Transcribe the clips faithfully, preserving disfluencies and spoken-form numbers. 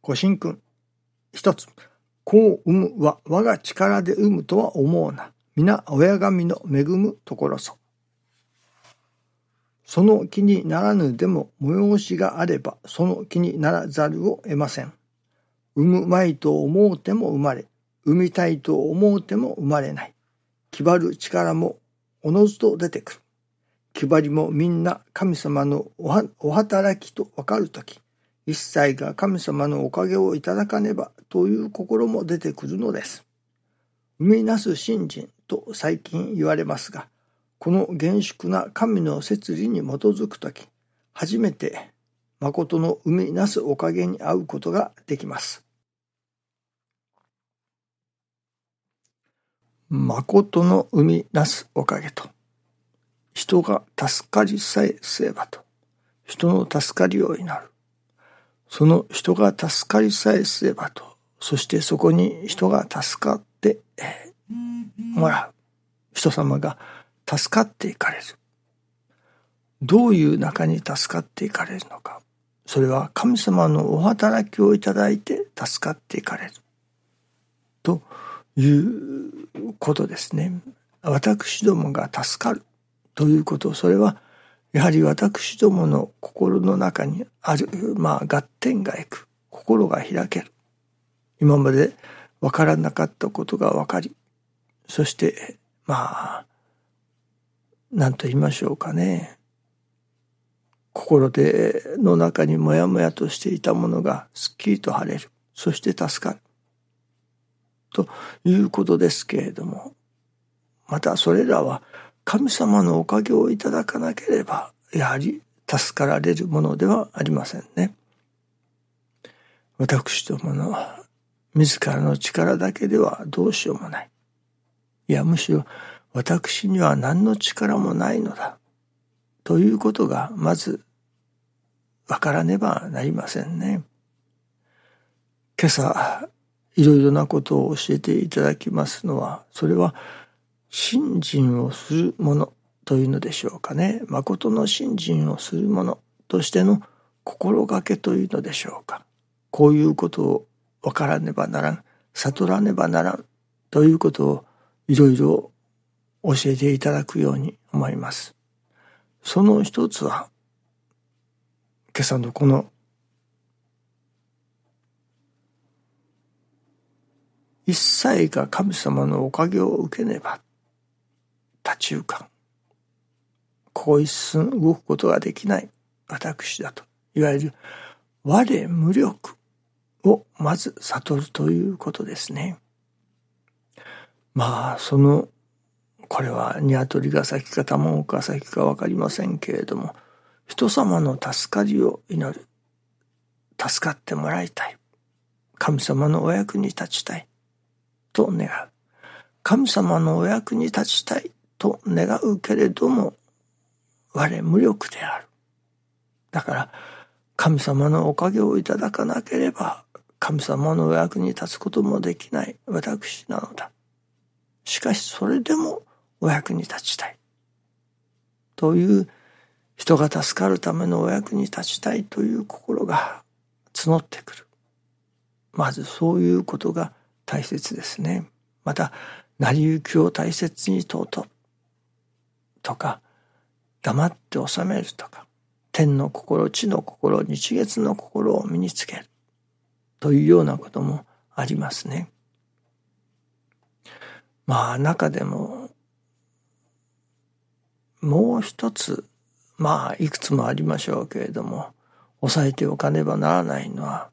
ご神君。一つ、子を産むは我が力で産むとは思うな。皆親神の恵むところぞ。その気にならぬでも催しがあればその気にならざるを得ません。産むまいと思うても生まれ、産みたいと思うても生まれない。気張る力もおのずと出てくる。気張りもみんな神様のおはお働きとわかるとき、一切が神様のおかげをいただかねばという心も出てくるのです。生みなす信心と最近言われますが、この厳粛な神の摂理に基づくとき、初めて誠の生みなすおかげに会うことができます。誠の生みなすおかげと、人が助かりさえすればと、人の助かりを祈る。その人が助かりさえすればと、そしてそこに人が助かってもらう。人様が助かっていかれる。どういう中に助かっていかれるのか。それは神様のお働きをいただいて助かっていかれる。ということですね。私どもが助かるということ、それはやはり私どもの心の中にある、まあ、合点がいく、心が開ける。今までわからなかったことがわかり、そして、まあ、何と言いましょうかね。心での中にもやもやとしていたものがすっきりと晴れる。そして助かる。ということですけれども、またそれらは神様のおかげをいただかなければ、やはり助かられるものではありませんね。私どもの自らの力だけではどうしようもない。いや、むしろ私には何の力もないのだ。ということがまずわからねばなりませんね。今朝、いろいろなことを教えていただきますのは、それは信心をするものというのでしょうかね。誠の信心をするものとしての心がけというのでしょうか。こういうことを分からねばならん、悟らねばならんということをいろいろ教えていただくように思います。その一つは、今朝のこの一切が神様のおかげを受けねば立ち行かん。ここ一寸動くことができない私だと。いわゆる我無力をまず悟るということですね。まあ、その、これは鶏が先か卵が先かわかりませんけれども、人様の助かりを祈る。助かってもらいたい。神様のお役に立ちたい。と願う。神様のお役に立ちたいと願うけれども、我無力である。だから、神様のおかげをいただかなければ、神様のお役に立つこともできない私なのだ。しかし、それでもお役に立ちたい。という、人が助かるためのお役に立ちたいという心が募ってくる。まずそういうことが大切ですね。また、成り行きを大切に尊とか、黙って収めるとか、天の心、地の心、日月の心を身につけるというようなこともありますね。まあ中でももう一つ、まあいくつもありましょうけれども、抑えておかねばならないのは、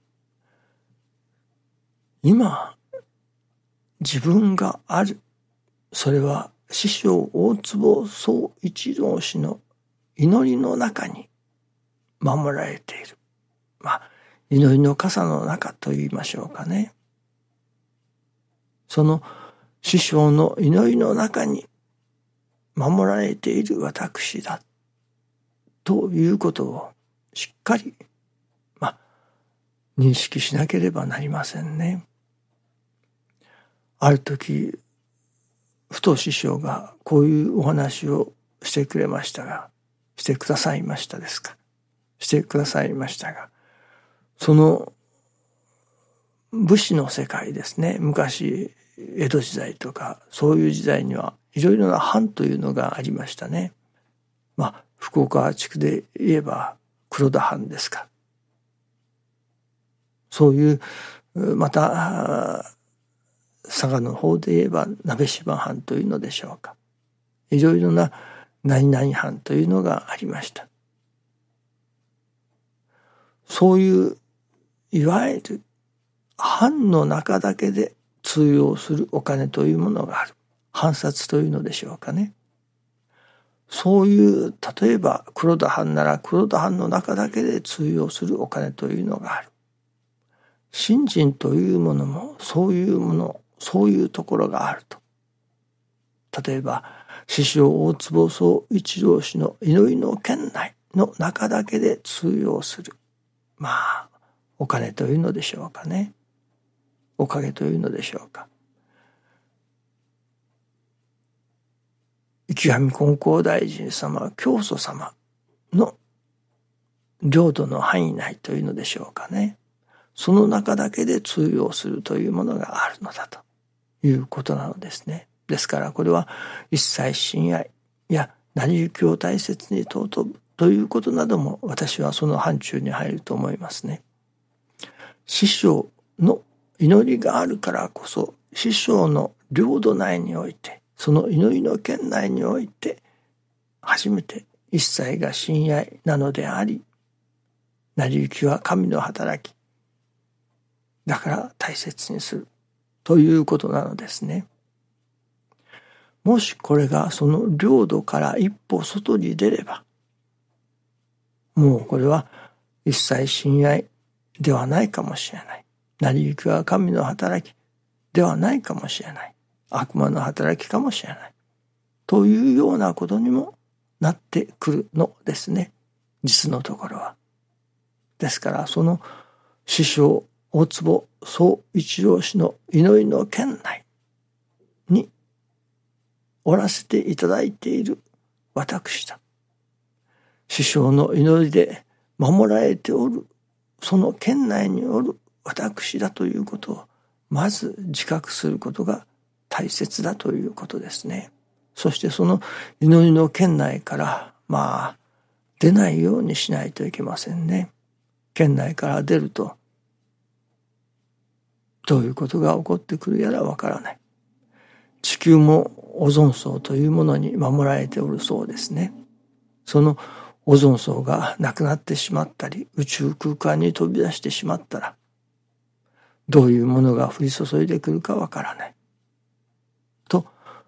今自分がある、それは師匠大坪宗一郎氏の祈りの中に守られている。まあ、祈りの傘の中と言いましょうかね。その師匠の祈りの中に守られている私だということをしっかり、まあ、認識しなければなりませんね。ある時、ふと師匠がこういうお話をしてくれましたが、してくださいましたですか。してくださいましたが、その武士の世界ですね。昔江戸時代とかそういう時代にはいろいろな藩というのがありましたね。まあ福岡地区で言えば黒田藩ですか。そういうまた佐賀の方で言えば鍋島藩というのでしょうか。いろいろな何々藩というのがありました。そういういわゆる藩の中だけで通用するお金というものがある。藩札というのでしょうかね。そういう例えば黒田藩なら黒田藩の中だけで通用するお金というのがある。信心というものもそういうもの、そういうところがあると。例えば師匠大坪宗一郎氏の祈りの圏内の中だけで通用する。まあお金というのでしょうかね。おかげというのでしょうか。池上金光大臣様、教祖様の領土の範囲内というのでしょうかね。その中だけで通用するというものがあるのだということなのですね。ですからこれは一切親愛や成り行きを大切に尊ぶということなども私はその範疇に入ると思いますね。師匠の祈りがあるからこそ師匠の領土内においてその祈りの圏内において初めて一切が親愛なのであり、成り行きは神の働きだから大切にするということなのですね。もしこれがその領土から一歩外に出れば、もうこれは一切親愛ではないかもしれない。成り行きは神の働きではないかもしれない。悪魔の働きかもしれない。というようなことにもなってくるのですね。実のところは。ですからその師匠大坪宗一郎氏の祈りの圏内におらせていただいている私だ。師匠の祈りで守られておるその圏内におる私だということをまず自覚することが大切だということですね。そしてその祈りの圏内からまあ出ないようにしないといけませんね。圏内から出るとどういうことが起こってくるやらわからない。地球もオゾン層というものに守られておるそうですね。そのオゾン層がなくなってしまったり宇宙空間に飛び出してしまったらどういうものが降り注いでくるかわからないと、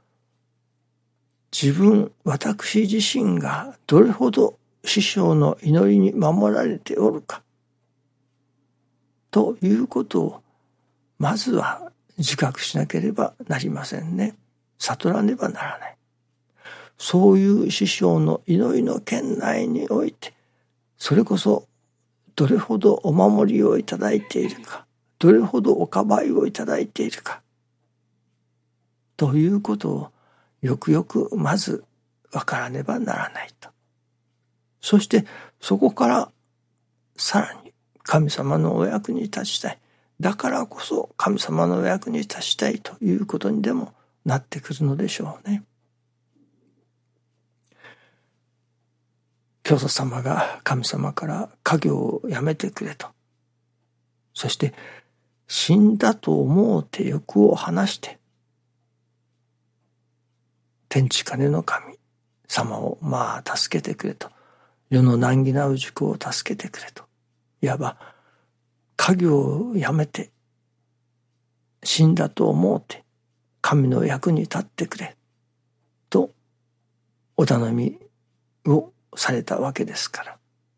自分私自身がどれほど師匠の祈りに守られておるかということをまずは自覚しなければなりませんね。悟らねばならない。そういう師匠の祈りの圏内においてそれこそどれほどお守りをいただいているか、どれほどおかばいをいただいているかということをよくよくまず分からねばならないと。そしてそこからさらに神様のお役に立ちたい。だからこそ神様のお役に立ちたいということにでもなってくるのでしょうね。教祖様が神様から家業をやめてくれと。そして死んだと思うて欲を離して天地金の神様をまあ助けてくれと。世の難儀な氏子を助けてくれと。いわば家業をやめて死んだと思うて神の役に立ってくれとお頼みをされたわけですから、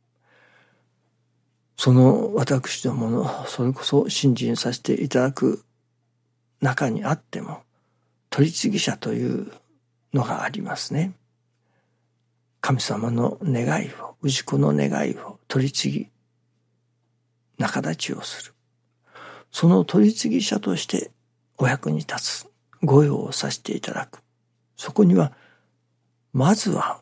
その私どものそれこそ信心させていただく中にあっても取り次ぎ者というのがありますね。神様の願いを、氏子の願いを取り次ぎ仲立ちをする。その取り次ぎ者としてお役に立つ御用をさせていただく。そこにはまずは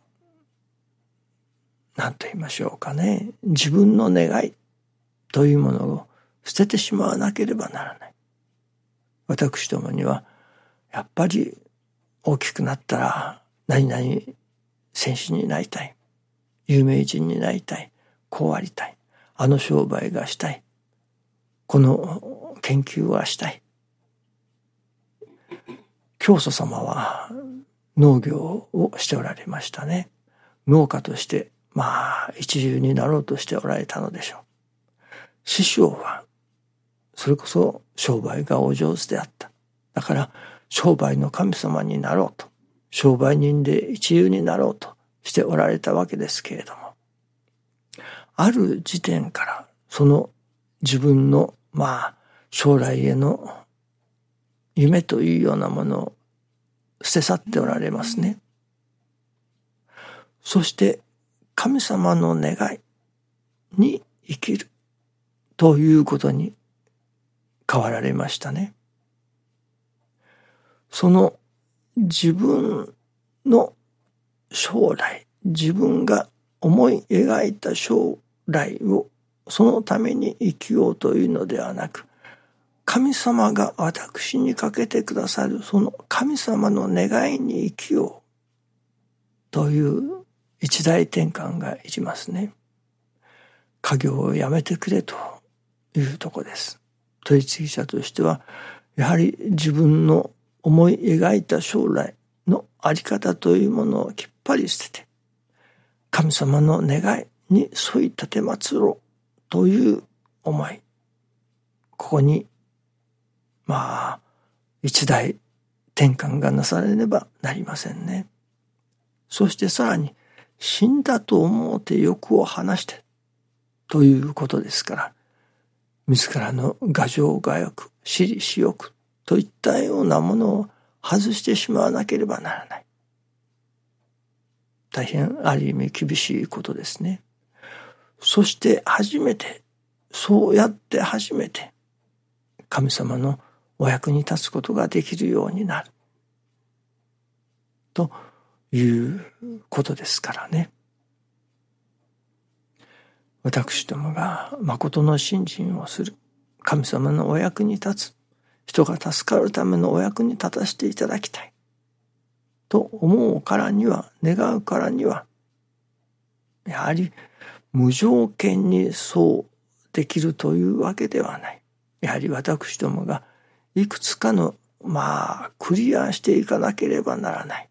何と言いましょうかね、自分の願いというものを捨ててしまわなければならない。私どもにはやっぱり大きくなったら何々選手になりたい、有名人になりたい、こうありたい、あの商売がしたい、この研究はしたい。教祖様は農業をしておられましたね。農家としてまあ一流になろうとしておられたのでしょう。師匠はそれこそ商売がお上手であった。だから商売の神様になろうと、商売人で一流になろうとしておられたわけですけれども、ある時点からその自分のまあ将来への夢というようなものを捨て去っておられますね。そして神様の願いに生きるということに変わられましたね。その自分の将来、自分が思い描いた将来をそのために生きようというのではなく、神様が私にかけてくださるその神様の願いに生きようという一大転換がいりますね。家業をやめてくれというとこです。取次者としてはやはり自分の思い描いた将来のあり方というものをきっぱり捨てて、神様の願いに沿い立てまつろうという思い、ここにまあ一大転換がなされねばなりませんね。そしてさらに死んだと思うて欲を離してということですから、自らの牙城牙欲、私利私欲といったようなものを外してしまわなければならない。大変ある意味厳しいことですね。そして初めて、そうやって初めて神様のお役に立つことができるようになるということですからね。私どもが誠の信心をする、神様のお役に立つ、人が助かるためのお役に立たせていただきたいと思うからには、願うからには、やはり無条件にそうできるというわけではない。やはり私どもがいくつかのまあクリアしていかなければならない。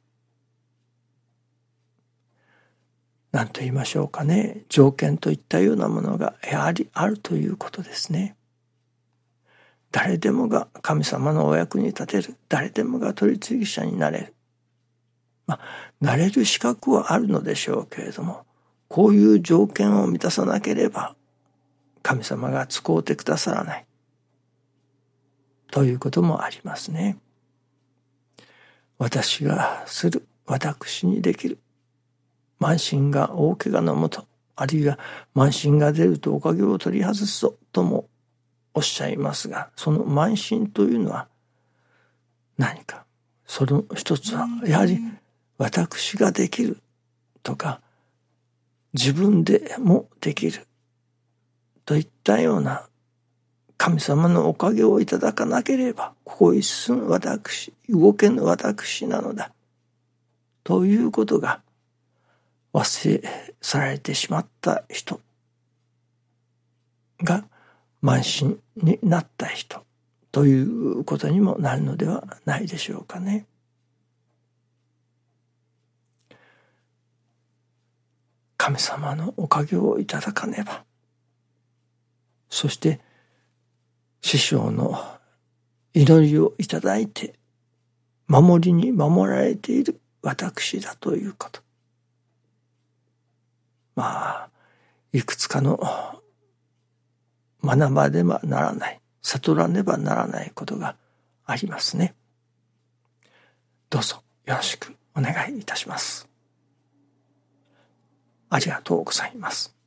何と言いましょうかね、条件といったようなものがやはりあるということですね。誰でもが神様のお役に立てる、誰でもが取次者になれる、まあなれる資格はあるのでしょうけれども、こういう条件を満たさなければ神様が使うてくださらないということもありますね。私がする、私にできる、慢心が大怪我のもと、あるいは慢心が出るとおかげを取り外すぞともおっしゃいますが、その慢心というのは何か、その一つはやはり私ができるとか自分でもできるといったような神様のおかげをいただかなければここ一寸私、動けぬ私なのだということが忘れ去られてしまった人が慢心になった人ということにもなるのではないでしょうかね。神様のおかげをいただかねば、そして師匠の祈りをいただいて守りに守られている私だということ、まあいくつかの学ばねばならない、悟らねばならないことがありますね。どうぞよろしくお願いいたします。ありがとうございます。